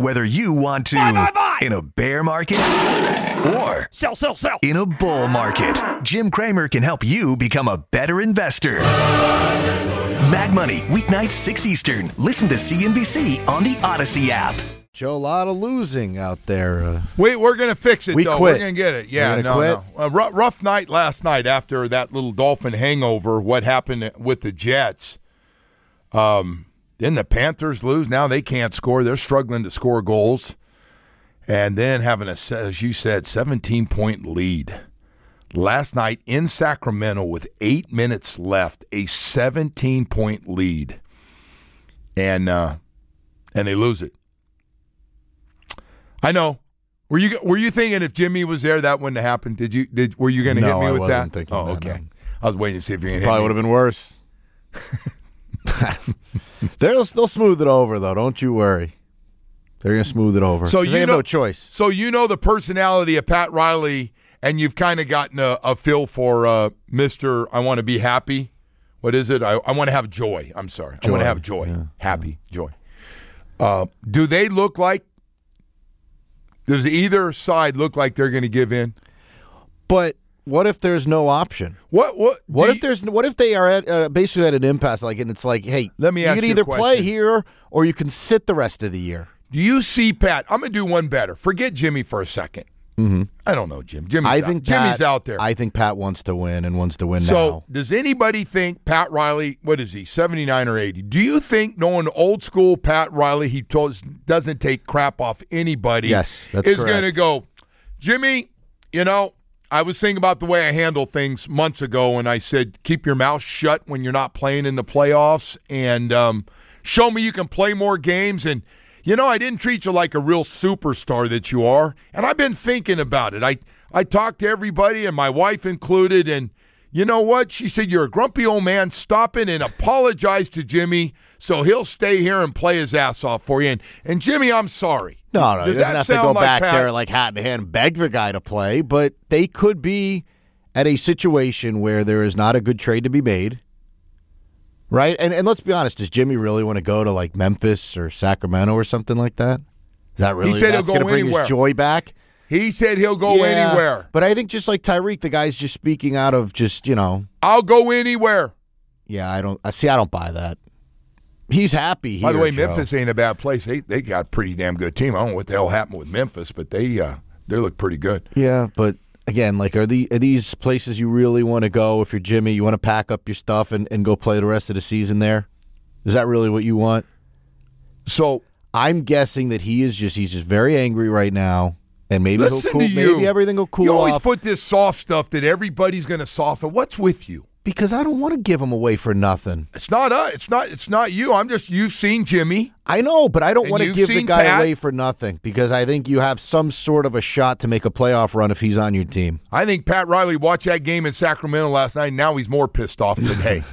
Whether you want to Buy. in a bear market or Sell. in a bull market, Jim Cramer can help you become a better investor. Mag Money, weeknights 6 Eastern. Listen to CNBC on the Odyssey app. Joe, a lot of losing out there. Wait, we're going to fix it, We though. quit. We're going to get it. Yeah, We're gonna no. Rough night last night after that little Dolphin hangover, what happened with the Jets. Then the Panthers lose. Now they can't score. They're struggling to score goals. And then having, as you said, 17-point lead. Last night in Sacramento with 8 minutes left, a 17-point lead. And they lose it. I know. Were you thinking if Jimmy was there that wouldn't have happened? Were you going to hit me with that? I wasn't thinking Oh, that, okay. no. I was waiting to see if you're going to hit Probably me. would have been worse. They'll smooth it over, though. Don't you worry. They're going to smooth it over. So they have no choice. So you know the personality of Pat Riley, and you've kind of gotten a feel for Mr. I want to be happy. What is it? I want to have joy. I'm sorry. I want to have joy. Yeah. Happy, joy. Do they look like, does either side look like they're going to give in? But what if there's no option? What if they are at basically at an impasse? And it's like, hey, Let me ask you can you a either play question. here or you can sit the rest of the year. Do you see Pat? I'm going to do one better. Forget Jimmy for a second. Mm-hmm. I don't know, Jim. Jimmy's out there. I think Pat wants to win and wants to win So, now. does anybody think Pat Riley, what is he, 79 or 80? Do you think, knowing old school Pat Riley, he doesn't take crap off anybody, Yes, that's is correct. going to go, Jimmy, I was thinking about the way I handled things months ago, and I said, keep your mouth shut when you're not playing in the playoffs, and show me you can play more games, and I didn't treat you like a real superstar that you are, and I've been thinking about it. I talked to everybody, and my wife included, and you know what? She said, you're a grumpy old man. Stop it and apologize to Jimmy so he'll stay here and play his ass off for you. And Jimmy, I'm sorry. No, he Does doesn't that have to sound go like back Pat? there like hat in hand and beg the guy to play, but they could be at a situation where there is not a good trade to be made. Right? And let's be honest, does Jimmy really want to go to like Memphis or Sacramento or something like that? Is that really He said that's he'll go going to bring anywhere. his joy back? He said he'll go Yeah, anywhere. But I think just like Tyreek, the guy's just speaking out of just, I'll go anywhere. Yeah, I don't buy that. He's happy here. By the way, Joe. Memphis ain't a bad place. They got a pretty damn good team. I don't know what the hell happened with Memphis, but they look pretty good. Yeah, but again, are these places you really want to go if you're Jimmy? You want to pack up your stuff and go play the rest of the season there? Is that really what you want? So I'm guessing that he's just very angry right now, and maybe he'll listen cool, to you. maybe everything will cool You always off. put this soft stuff that everybody's going to soften. What's with you? Because I don't want to give him away for nothing. It's not us. It's not you. You've seen Jimmy. I know, but I don't And want to you've give the seen guy Pat. away for nothing because I think you have some sort of a shot to make a playoff run if he's on your team. I think Pat Riley watched that game in Sacramento last night. And now he's more pissed off than hey.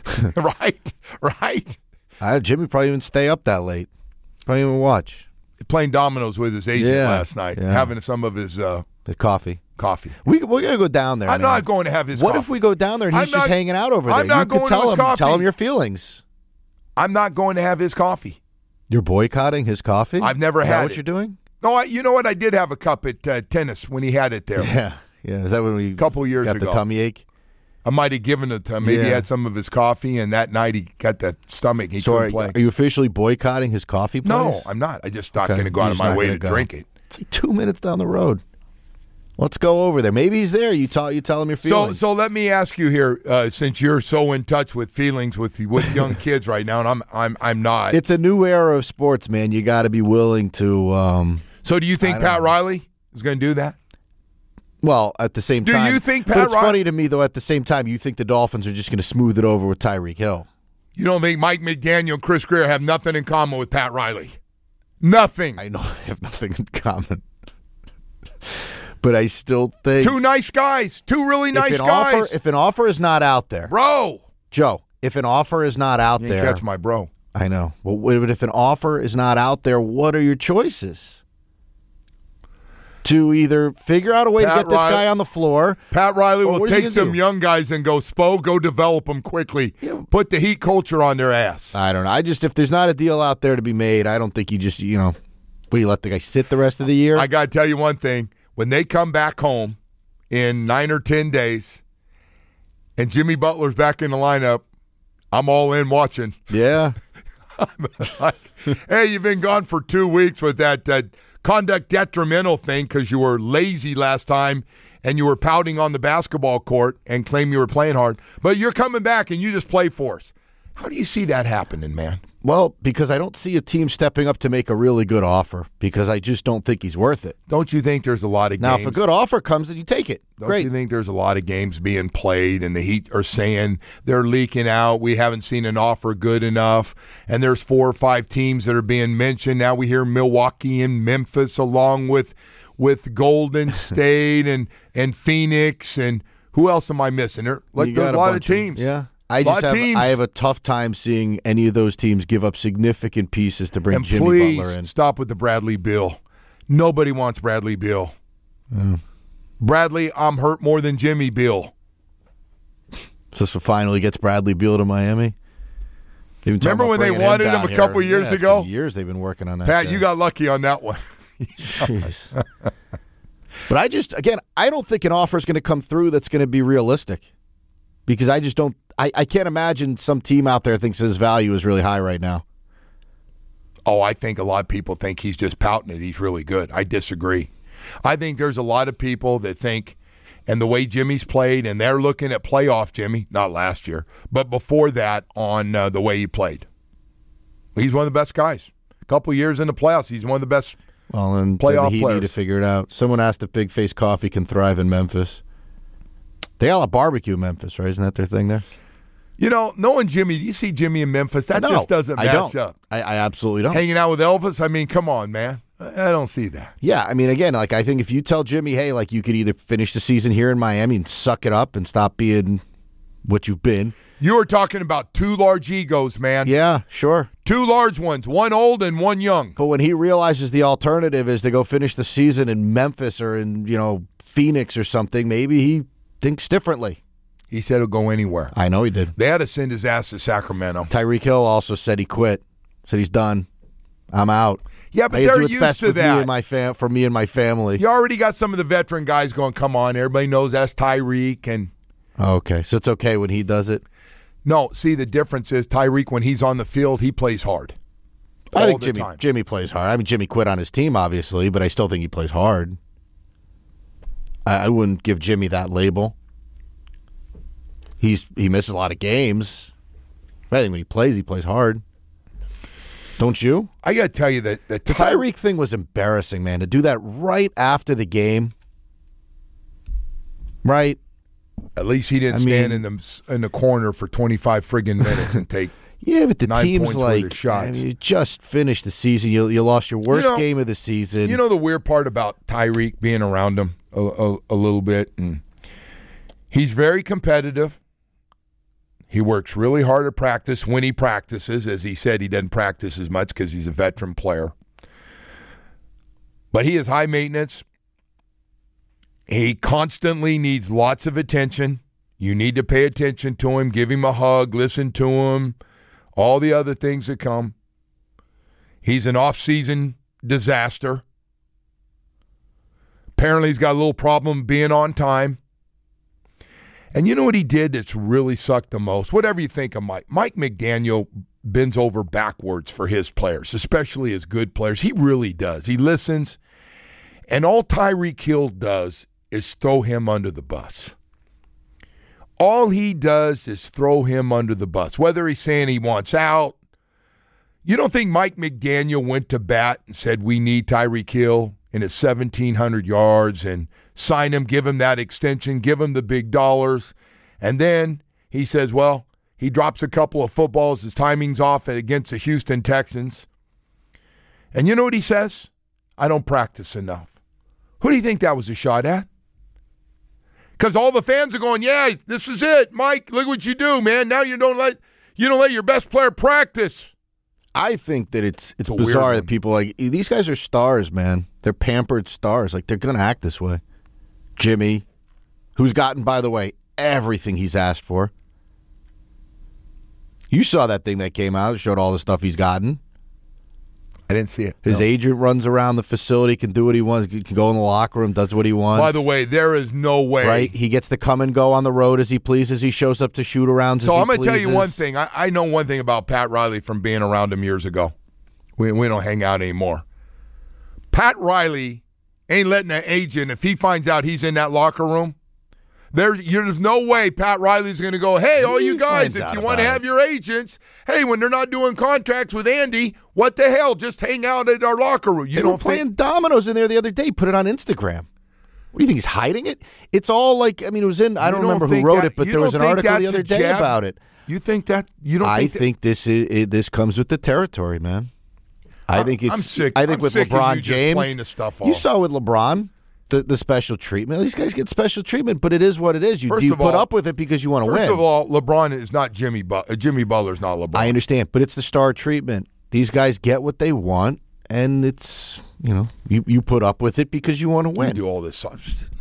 Right. Jimmy probably even stay up that late. Probably even watch Playing dominoes with his agent Yeah, last night, yeah. having some of his the coffee. coffee. We're gonna go down there. I'm man. not going to have his What coffee. if we go down there and he's I'm just not- hanging out over there? I'm not You could going to tell his him, coffee. Tell him your feelings. I'm not going to have his coffee. You're boycotting his coffee? I've never Is had that what it. you're doing? No, you know what? I did have a cup at tennis when he had it there. Yeah. Is that when we Couple years got ago. the tummy ache? I might have given it to him. Maybe he Yeah. had some of his coffee, and that night he got that stomach. He So couldn't are play. you officially boycotting his coffee place? No, I'm not. I just not Okay. going to go You're out of just my not way gonna to go. drink it. It's like 2 minutes down the road. Let's go over there. Maybe he's there. You tell him your feelings. So let me ask you here, since you're so in touch with feelings with young kids right now, and I'm not. It's a new era of sports, man. You got to be willing to. So do you think I don't Pat know. Riley is going to do that? Well, at the same Do time, you think but Pat it's Riley- funny to me though. At the same time, you think the Dolphins are just going to smooth it over with Tyreek Hill? You don't think Mike McDaniel and Chris Greer have nothing in common with Pat Riley? Nothing. I know they have nothing in common, but I still think Two nice guys. Two really nice guys. If an offer is not out there, Bro. Joe, if an offer is not out You didn't there, catch my bro. I know. But if an offer is not out there, what are your choices? To either figure out a way to Pat get this Riley- guy on the floor. Pat Riley Well, will what are you take gonna some do? young guys and go, go develop them quickly. Yeah. Put the Heat culture on their ass. I don't know. If there's not a deal out there to be made, I don't think you just, Will you let the guy sit the rest of the year? I got to tell you one thing. When they come back home in 9 or 10 days and Jimmy Butler's back in the lineup, I'm all in watching. Yeah. Like, hey, you've been gone for 2 weeks with that conduct detrimental thing because you were lazy last time and you were pouting on the basketball court and claim you were playing hard. But you're coming back and you just play for us. How do you see that happening, man? Well, because I don't see a team stepping up to make a really good offer because I just don't think he's worth it. Don't you think there's a lot of Now, games? if a good offer comes, then you take it. Don't Great. you think there's a lot of games being played and the Heat are saying they're leaking out, we haven't seen an offer good enough, and there's 4 or 5 teams that are being mentioned. Now we hear Milwaukee and Memphis along with Golden State and Phoenix, and who else am I missing? There's a lot of teams. Yeah. I have a tough time seeing any of those teams give up significant pieces to bring And Jimmy please Butler in. stop with the Bradley Beal. Nobody wants Bradley Beal. Bradley, I'm hurt more than Jimmy Beal. So this finally gets Bradley Beal to Miami. Remember when they wanted him a couple years ago? It's been years they've been working on that. Pat, guy. you got lucky on that one. Jeez. But I don't think an offer is going to come through that's going to be realistic. Because I just don't. I can't imagine some team out there thinks his value is really high right now. Oh, I think a lot of people think he's just pouting it. He's really good. I disagree. I think there's a lot of people that think, and the way Jimmy's played, and they're looking at playoff Jimmy, not last year, but before that on the way he played. He's one of the best guys. A couple years in the playoffs, he's one of the best and playoff the Heat players. need to figure it out. Someone asked if Big Face Coffee can thrive in Memphis. They got a barbecue in Memphis, right? Isn't that their thing there? You know, knowing Jimmy, you see Jimmy in Memphis, that just doesn't match up. I absolutely don't. Hanging out with Elvis, I mean, come on, man. I don't see that. Yeah, I mean, again, like I think if you tell Jimmy, hey, like you could either finish the season here in Miami and suck it up and stop being what you've been. You were talking about 2 large egos, man. Yeah, sure. 2 large ones, one old and one young. But when he realizes the alternative is to go finish the season in Memphis or in, Phoenix or something, maybe he thinks differently. He said he'll go anywhere. I know he did. They had to send his ass to Sacramento. Tyreek Hill also said he quit. Said he's done. I'm out. Yeah, but I they're do what's used best to for that. For me and my family. You already got some of the veteran guys going, come on, everybody knows that's Tyreek. And Okay, so it's okay when he does it? no, see, the difference is Tyreek, when he's on the field, he plays hard. I think the time. Jimmy plays hard. I mean, Jimmy quit on his team, obviously, but I still think he plays hard. I wouldn't give Jimmy that label. He misses a lot of games. But I think when he plays hard. Don't you? I got to tell you that the Tyreek thing was embarrassing, man. To do that right after the game. Right? At least he didn't stand in the corner for 25 friggin' minutes and take yeah, but the 9 team's points worth like, of shots. you just finished the season. You lost your worst game of the season. You know the weird part about Tyreek being around him a little bit? And he's very competitive. He works really hard at practice when he practices. As he said, he doesn't practice as much because he's a veteran player. But he is high maintenance. He constantly needs lots of attention. You need to pay attention to him, give him a hug, listen to him, all the other things that come. He's an off-season disaster. Apparently he's got a little problem being on time. And you know what he did that's really sucked the most? Whatever you think of Mike. Mike McDaniel bends over backwards for his players, especially his good players. He really does. He listens. And all Tyreek Hill does is throw him under the bus. All he does is throw him under the bus, whether he's saying he wants out. You don't think Mike McDaniel went to bat and said, we need Tyreek Hill in his 1,700 yards and sign him, give him that extension, give him the big dollars. And then he says, well, he drops a couple of footballs, his timing's off against the Houston Texans. And you know what he says? I don't practice enough. Who do you think that was a shot at? Because all the fans are going, yeah, this is it. Mike, look what you do, man. Now you don't let your best player practice. I think that it's bizarre that people these guys are stars, man. They're pampered stars. Like, they're going to act this way. Jimmy, who's gotten, by the way, everything he's asked for. You saw that thing that came out. It showed all the stuff he's gotten. I didn't see it. His agent runs around the facility, can do what he wants, can go in the locker room, does what he wants. By the way, there is no way. Right? He gets to come and go on the road as he pleases. He shows up to shoot-arounds as he pleases. So I'm going to tell you one thing. I know one thing about Pat Riley from being around him years ago. We don't hang out anymore. Pat Riley ain't letting an agent, if he finds out he's in that locker room, there's no way Pat Riley's going to go, hey, all you guys, if you want to have your agents, hey, when they're not doing contracts with Andy, what the hell? Just hang out at our locker room. They were playing dominoes in there the other day. Put it on Instagram. What do you think? He's hiding it? It's all like, I mean, it was in, I don't remember who wrote it, but there was an article the other day about it. You think that? I think this comes with the territory, man. I think it's. I'm sick. I think with LeBron James, playing the stuff off. You saw with LeBron the special treatment. These guys get special treatment, but it is what it is. You put up with it because you want to win. First of all, LeBron is not Jimmy Butler. Jimmy Butler's not LeBron. I understand, but it's the star treatment. These guys get what they want, and it's you put up with it because you want to win. You do all this stuff.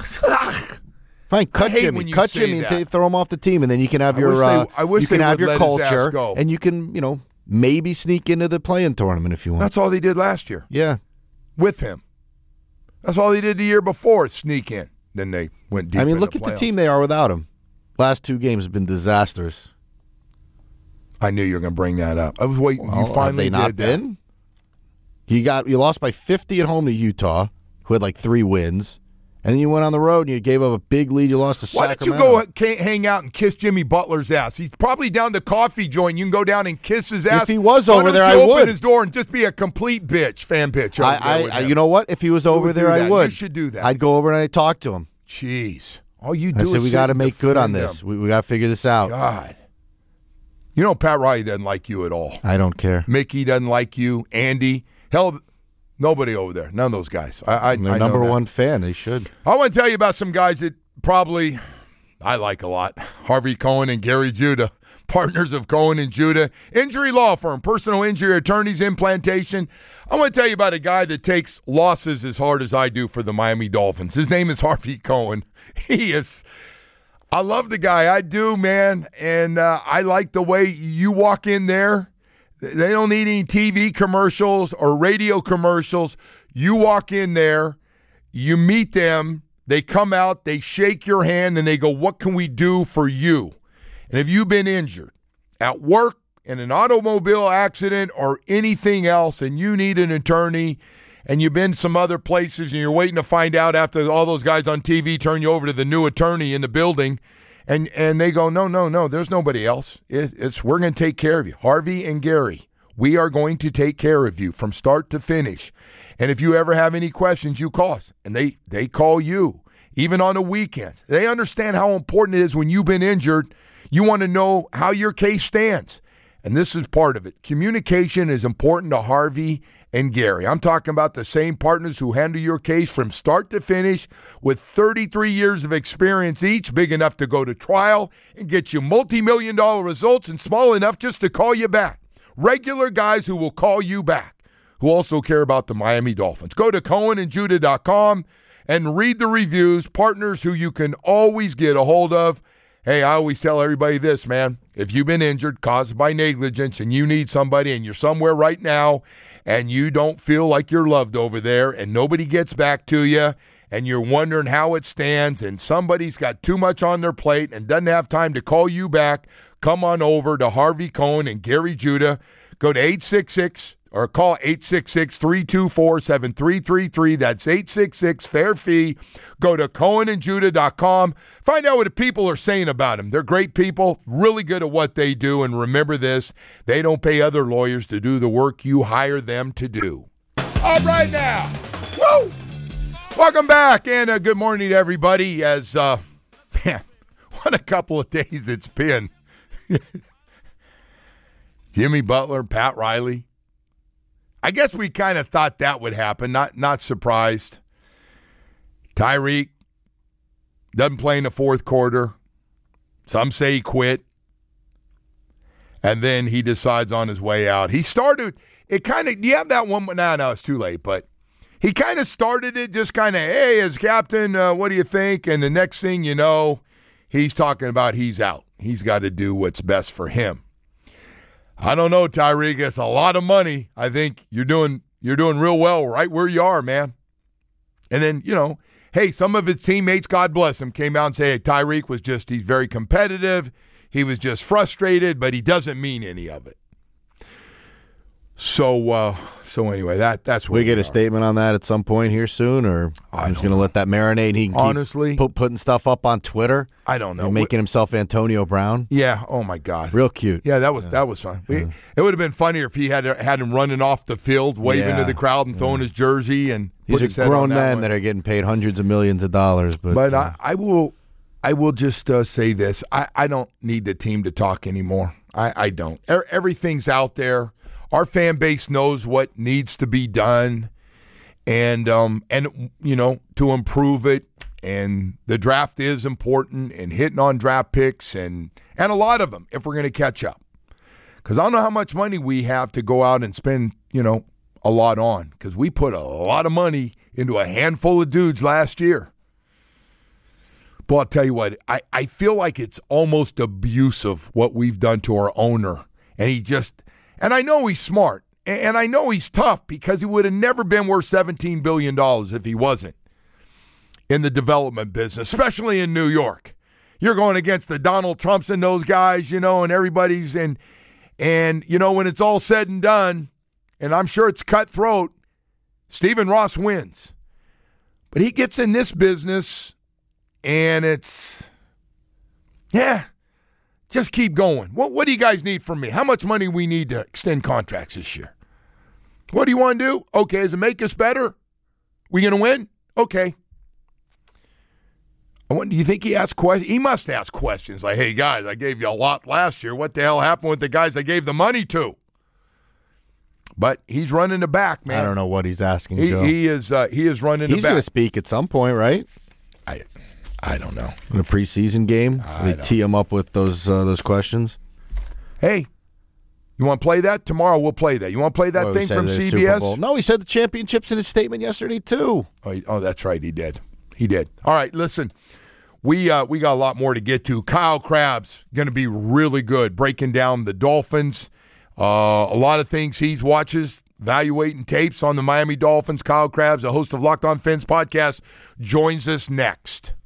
Fine, cut Jimmy and throw him off the team, and then you can have your culture, and you can maybe sneak into the play-in tournament if you want. That's all they did last year. Yeah, with him. That's all they did the year before, sneak in. Then they went deep. I mean, look at the team they are without him. Last 2 games have been disastrous. I knew you were going to bring that up. I was waiting. Well, you finally have they not been? You lost by 50 at home to Utah, who had like 3 wins. And then you went on the road and you gave up a big lead. You lost to Sacramento. Why don't you go hang out and kiss Jimmy Butler's ass? He's probably down the coffee joint. You can go down and kiss his ass. If he was over there, I would. Open his door and just be a complete fan bitch. You know what? If he was over there, I would. You should do that. I'd go over and I'd talk to him. Jeez. All you do I said, we got to make good on this. We got to figure this out. God. Pat Riley doesn't like you at all. I don't care. Mickey doesn't like you. Andy. Hell, nobody over there. None of those guys. They're number one fan. They should. I want to tell you about some guys that probably I like a lot. Harvey Cohen and Gary Judah, partners of Cohen and Judah. Injury law firm, personal injury attorneys, implantation. I want to tell you about a guy that takes losses as hard as I do for the Miami Dolphins. His name is Harvey Cohen. I love the guy. I do, man. And I like the way you walk in there. They don't need any TV commercials or radio commercials. You walk in there, you meet them, they come out, they shake your hand, and they go, what can we do for you? And if you've been injured at work, in an automobile accident, or anything else, and you need an attorney, and you've been some other places, and you're waiting to find out after all those guys on TV turn you over to the new attorney in the building, and they go, no, there's nobody else. We're going to take care of you. Harvey and Gary, we are going to take care of you from start to finish. And if you ever have any questions, you call us. And they call you, even on the weekends. They understand how important it is when you've been injured. You want to know how your case stands. And this is part of it. Communication is important to Harvey and Gary. I'm talking about the same partners who handle your case from start to finish with 33 years of experience each, big enough to go to trial and get you multi-million-dollar results, and small enough just to call you back. Regular guys who will call you back, who also care about the Miami Dolphins. Go to CohenandJudah.com and read the reviews, partners who you can always get a hold of. Hey, I always tell everybody this, man. If you've been injured caused by negligence and you need somebody and you're somewhere right now and you don't feel like you're loved over there and nobody gets back to you and you're wondering how it stands and somebody's got too much on their plate and doesn't have time to call you back, come on over to Harvey Cohen and Gary Judah. Go to 866 or call 866-324-7333. That's 866-FAIR-FEE. Go to CohenandJudah.com. Find out what the people are saying about him. They're great people, really good at what they do. And remember this, they don't pay other lawyers to do the work you hire them to do. All right now. Woo! Welcome back, and good morning to everybody. As, man, what a couple of days it's been. Jimmy Butler, Pat Riley. I guess we kind of thought that would happen. Not surprised. Tyreek doesn't play in the fourth quarter. Some say he quit. And then he decides on his way out. He started, it kind of, you have that one, no, it's too late, but he kind of started it just kind of, hey, as captain, what do you think? And the next thing you know, he's talking about he's out. He's got to do what's best for him. I don't know, Tyreek. It's a lot of money. I think you're doing You're doing real well right where you are, man. And then, hey, some of his teammates, God bless him, came out and say, hey, Tyreek he's very competitive. He was just frustrated, but he doesn't mean any of it. So anyway, that's what we get a statement on that at some point here soon, or I'm just going to let that marinate. He can honestly keep putting stuff up on Twitter. I don't know, making himself Antonio Brown. Yeah. Oh my God. Real cute. Yeah, that was fun. It would have been funnier if he had him running off the field, waving to the crowd and throwing his jersey and. These are grown men that are getting paid hundreds of millions of dollars. But I will just say this: I don't need the team to talk anymore. I don't. Everything's out there. Our fan base knows what needs to be done, and to improve it. And the draft is important, and hitting on draft picks, and a lot of them if we're going to catch up. Because I don't know how much money we have to go out and spend, a lot on, because we put a lot of money into a handful of dudes last year. But I'll tell you what, I feel like it's almost abusive what we've done to our owner. And I know he's smart, and I know he's tough, because he would have never been worth $17 billion if he wasn't in the development business, especially in New York. You're going against the Donald Trumps and those guys, and everybody's and when it's all said and done, and I'm sure it's cutthroat, Stephen Ross wins. But he gets in this business, and it's, just keep going. What do you guys need from me? How much money we need to extend contracts this year? What do you want to do? Okay, does it make us better? We going to win? Okay. Do you think he asked questions? He must ask questions like, hey, guys, I gave you a lot last year. What the hell happened with the guys I gave the money to? But he's running the back, man. I don't know what he's asking, Joe. He is running the back. He's going to speak at some point, right? I don't know. In a preseason game? They tee him up with those questions? Hey, you want to play that? Tomorrow we'll play that. You want to play that thing from CBS? No, he said the championships in his statement yesterday, too. Oh, that's right. He did. All right, listen. We got a lot more to get to. Kyle Crabb's going to be really good breaking down the Dolphins. A lot of things he watches, evaluating tapes on the Miami Dolphins. Kyle Crabb's, a host of Locked On Fins podcast, joins us next.